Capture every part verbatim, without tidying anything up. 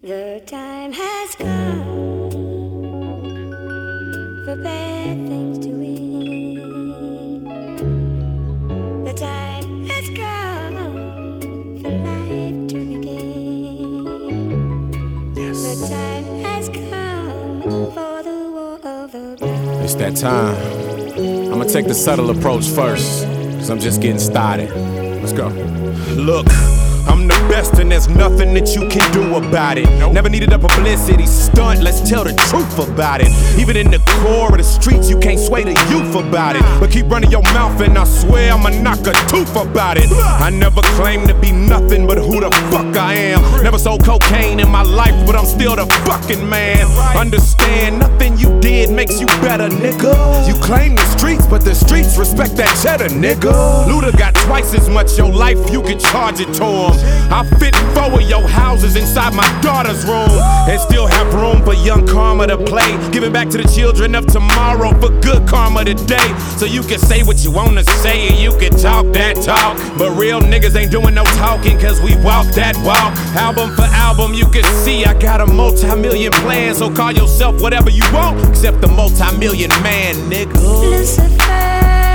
The time has come for bad things to end. The time has come for life to begin. Yes. The time has come for the war of the ground. It's that time. I'm gonna take the subtle approach first, cause I'm just getting started. Let's go. Look, I'm the best and there's nothing that you can do about it. Nope. Never needed a publicity stunt, let's tell the truth about it. Even in the core of the streets, you can't sway the youth about it. But keep running your mouth and I swear I'ma knock a tooth about it. I never claimed to be nothing but who the fuck I am. Never sold cocaine in my life, but I'm still the fucking man. Understand, nothing you did makes you better, nigga. You claim the streets, but the streets respect that cheddar, nigga. Luda got twice as much your life, you can charge it to him. I fit four of your houses inside my daughter's room, and still have room for young karma to play, giving back to the children of tomorrow for good karma today. So you can say what you wanna say and you can talk that talk, but real niggas ain't doing no talking cause we walk that walk. Album for album you can see I got a multi-million plan, so call yourself whatever you want except the multi-million man, nigga. Lucifer.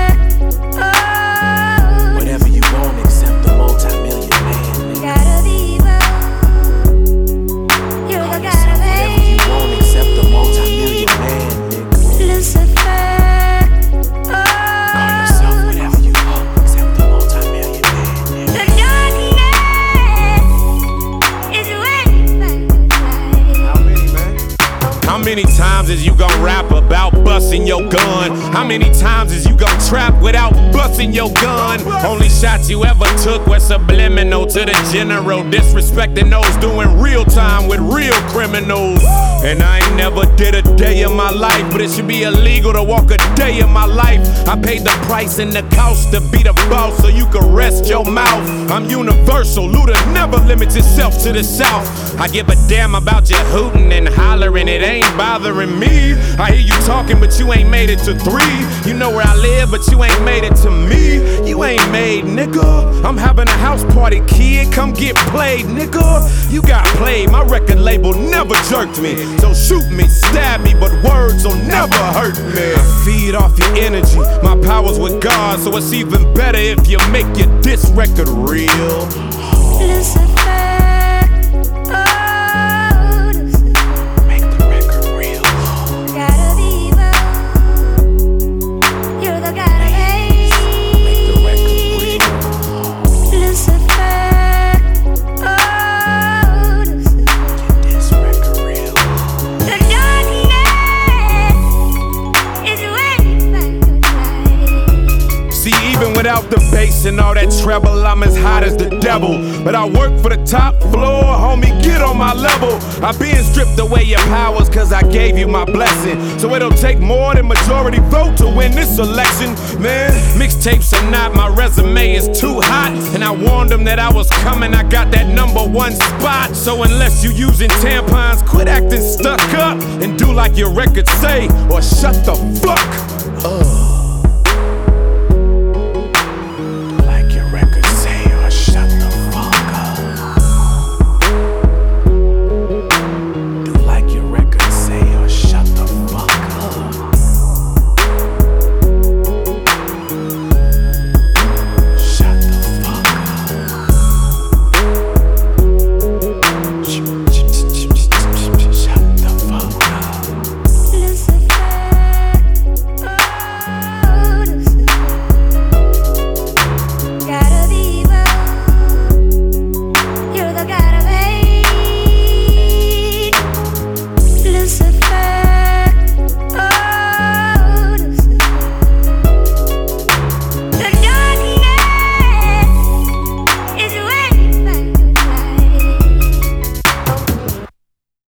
How many times is you gon' rap about busting your gun? How many times is you gon' trap without busting your gun? Only shots you ever took were subliminal to the general, disrespecting those doing real time with real criminals. And I ain't never did a day in my life, but it should be illegal to walk a day in my life. I paid the price and the cost to be the boss so you can rest your mouth. I'm universal, Luda never limits itself to the South. I give a damn about your hooting and hollering, it ain't bothering me. I hear you talking, but you ain't made it to three. You know where I live, but you ain't made it to me. You ain't made, nigga. I'm having a house party, kid. Come get played, nigga. You got played. My record label never jerked me. So shoot me, stab me, but words will never hurt me. I feed off your energy. My power's with God, so it's even better if you make your diss record real. Lucifer. Without the bass and all that treble, I'm as hot as the devil. But I work for the top floor, homie, get on my level. I been stripped away your powers cause I gave you my blessing. So it'll take more than majority vote to win this election. Man, mixtapes or not, my resume is too hot. And I warned them that I was coming, I got that number one spot. So unless you using tampons, quit acting stuck up and do like your records say, or shut the fuck up.